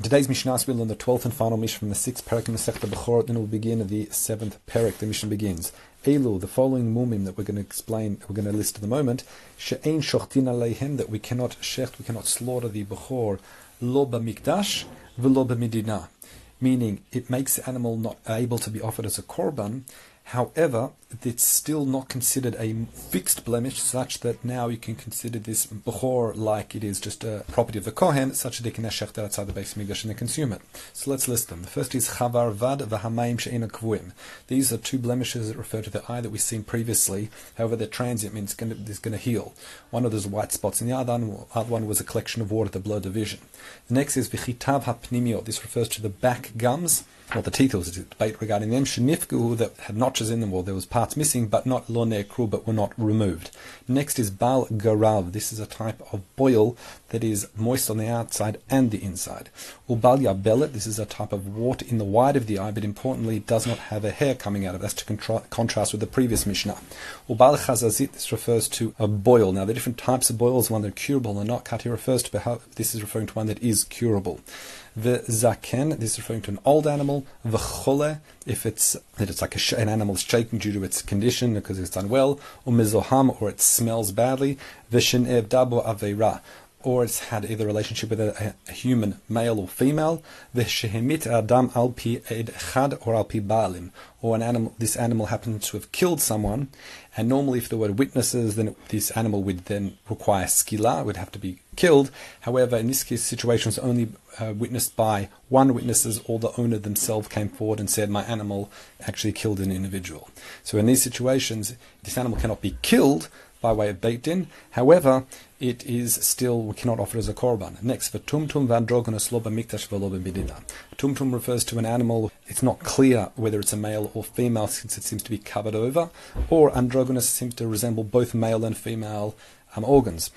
today's Mishnah will learn the 12th and final Mishnah from the 6th Perek in Masechta Bechorot, then we'll begin the 7th Perek. The Mishnah begins. Elu, the following mumim that we're going to explain, we're going to list at the moment, she'ein shochtin aleihem, that we cannot shecht, we cannot slaughter the Bechor, lo b'mikdash, v'lo b'medina, meaning it makes the animal not able to be offered as a korban. However, it's still not considered a fixed blemish, such that now you can consider this bechor like it is just a property of the kohen, such that they can shecht it outside the Beis Mikdash and they consume it. So let's list them. The first is chavar vad v'hamayim she'ena kvuim. These are two blemishes that refer to the eye that we've seen previously. However, they're transient, means it's going to heal. One of those white spots in the other one was a collection of water, the blood division. The next is v'chitav hapnimiot. This refers to the back gums. Well, the teeth, there was a debate regarding them. Shenifgu, that had notches in them, or there was parts missing, but not lo ne'kru, but were not removed. Next is bal garav. This is a type of boil that is moist on the outside and the inside. Ubal yabelet. This is a type of wart in the wide of the eye, but importantly, it does not have a hair coming out of it. That's to contrast with the previous Mishnah. Ubal chazazit. This refers to a boil. Now, there are different types of boils, one that are curable or not. Kati refers to, how this is referring to one that is curable. The zaken, this is referring to an old animal. The chole, if it's like an animal is shaking due to its condition because it's unwell. Or mizoham, or it smells badly. The shenev dabo aveira, or it's had either relationship with a human, male or female. The shehemit adam al pi ed chad or al pi baalim, or an animal. This animal happens to have killed someone, and normally if there were witnesses, then this animal would then require skila, would have to be killed. However, in this case, situation was only witnessed by one witnesses, or the owner themselves came forward and said, my animal actually killed an individual. So in these situations, this animal cannot be killed by way of beit din. However, it is still, we cannot offer it as a korban. Next, for tumtum vandrogonus lo b'mikdash v'lo b'medina. Tumtum refers to an animal, it's not clear whether it's a male or female, since it seems to be covered over, or androgynous seems to resemble both male and female organs.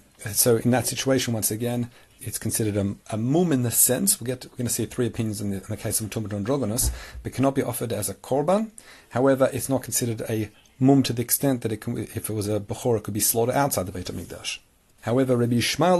So in that situation, once again, it's considered a mum in the sense, we're going to see three opinions in the case of tumtum androgynous, but cannot be offered as a korban. However, it's not considered a mum to the extent that it can, if it was a bechor, it could be slaughtered outside the Beit HaMikdash. However, Rabbi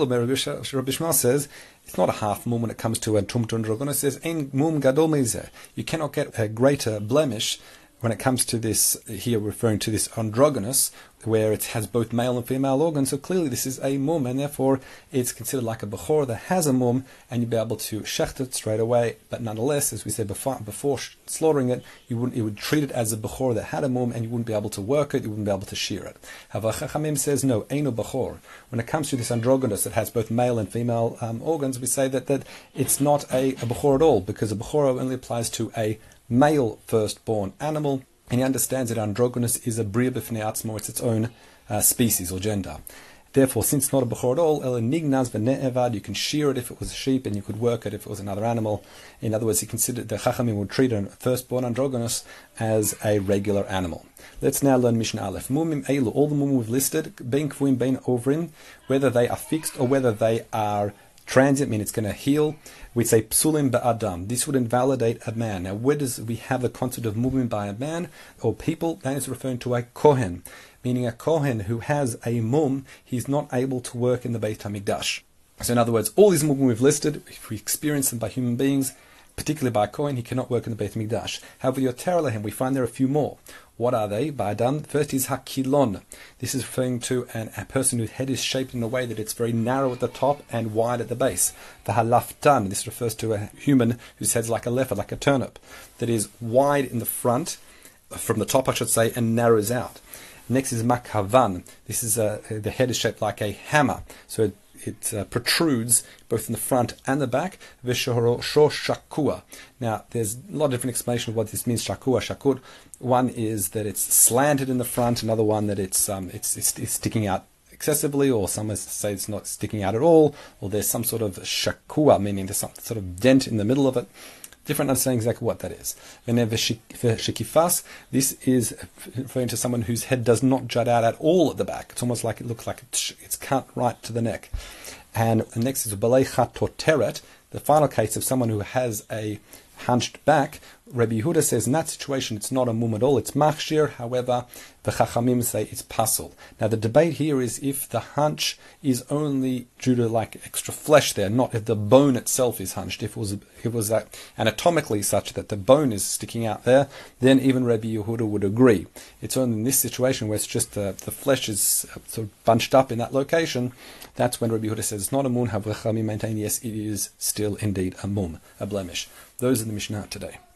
Yishmael says it's not a half mum when it comes to a tumtum androgynous. It says ein mum gadol mezeh. You cannot get a greater blemish when it comes to this, here referring to this androgynous, where it has both male and female organs. So clearly this is a mum, and therefore it's considered like a bechor that has a mum, and you'd be able to shecht it straight away. But nonetheless, as we said before slaughtering it, you would treat it as a bechor that had a mum, and you wouldn't be able to work it, you wouldn't be able to shear it. However, Chachamim says no, eino bechor. When it comes to this androgynous that has both male and female organs, we say that it's not a bechor at all, because a bechor only applies to a male firstborn animal, and he understands that androgynous is a bria b'fnei atzmo, it's its own species or gender. Therefore, since it's not a bechor at all, el nignaz v'ne'evad, you can shear it if it was a sheep, and you could work it if it was another animal. In other words, he considered, the Chachamim would treat a firstborn androgynous as a regular animal. Let's now learn Mishnah Aleph. Mumim eilu, all the mumim we've listed, bein kvuim, bein ovrin, whether they are fixed or whether they are transient, meaning it's going to heal. We say psulim ba'adam. This would invalidate a man. Now, where does we have the concept of mumim by a man or people? That is referring to a kohen, meaning a kohen who has a mum, he's not able to work in the Beit HaMikdash. So in other words, all these mumim we've listed, if we experience them by human beings, particularly by a kohen, he cannot work in the Beit HaMikdash. However, yoter lehem, we find there are a few more. What are they? Ba'adam. First is hakilon. This is referring to a person whose head is shaped in a way that it's very narrow at the top and wide at the base. The halaftan. This refers to a human whose head's like a leopard, like a turnip, that is wide in the front, from the top I should say, and narrows out. Next is makhavan. This is the head is shaped like a hammer, so it protrudes both in the front and the back. V'shoro shakua. Now, there's a lot of different explanation of what this means. Shakua, shakud. One is that it's slanted in the front. Another one that it's sticking out excessively, or some say it's not sticking out at all, or there's some sort of shakua, meaning there's some sort of dent in the middle of it. Different understanding exactly what that is. Shekifas, this is referring to someone whose head does not jut out at all at the back. It's almost like it looks like it's cut right to the neck. And the next is Balei Chatoteret, the final case of someone who has a hunched back, Rabbi Yehuda says in that situation it's not a mum at all, it's machshir. However, the Chachamim say it's pasul. Now the debate here is if the hunch is only due to like extra flesh there, not if the bone itself is hunched. If it was anatomically such that the bone is sticking out there, then even Rabbi Yehuda would agree. It's only in this situation where it's just the flesh is sort of bunched up in that location. That's when Rabbi Yehuda says it's not a mum. Have Chachamim maintain yes, it is still indeed a mum, a blemish. Those are the Mishnah today.